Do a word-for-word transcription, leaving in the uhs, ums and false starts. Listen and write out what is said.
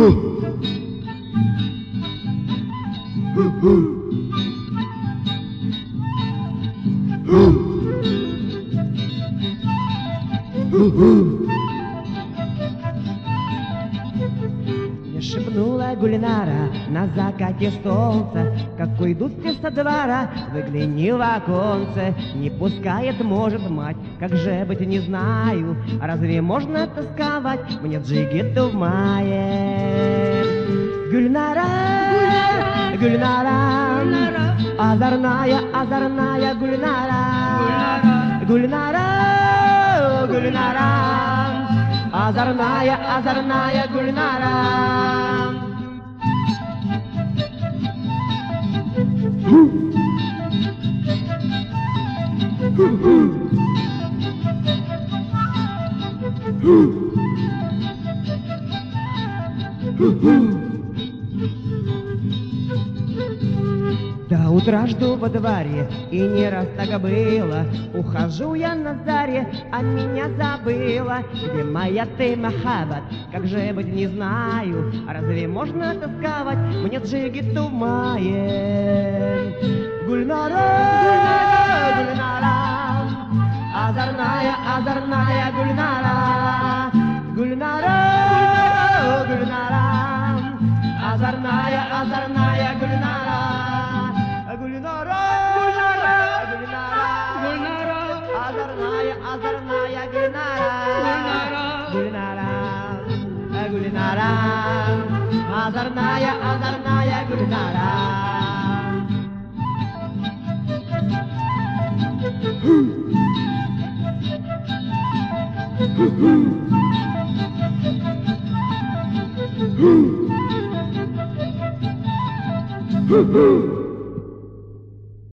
Мне шепнула Гульнара на закате солнца, как уйдут все со двора, выгляни в оконце. Не пускает, может, мать, как же быть, не знаю. Разве можно тосковать мне джигиту в мае? Гульнара, Гульнара, озорная, озорная Гульнара, Гульнара, Гульнара, озорная, озорная Гульнара. До утра жду во дворе, и не раз так было. Ухожу я на заре, а меня забыла. Где моя ты, махаббат, как же быть, не знаю. Разве можно тосковать мне джигиту в мае? Гульнара, Гульнара, озорная, озорная Гульнара, Гульнара, Гульнара, озорная, озорная Гульнара. Гульнара, Гульнара, Гульнара, озорная, озорная Гульнара, Гульнара, Гульнара, озорная, озорная Гульнара. Hoo-hoo!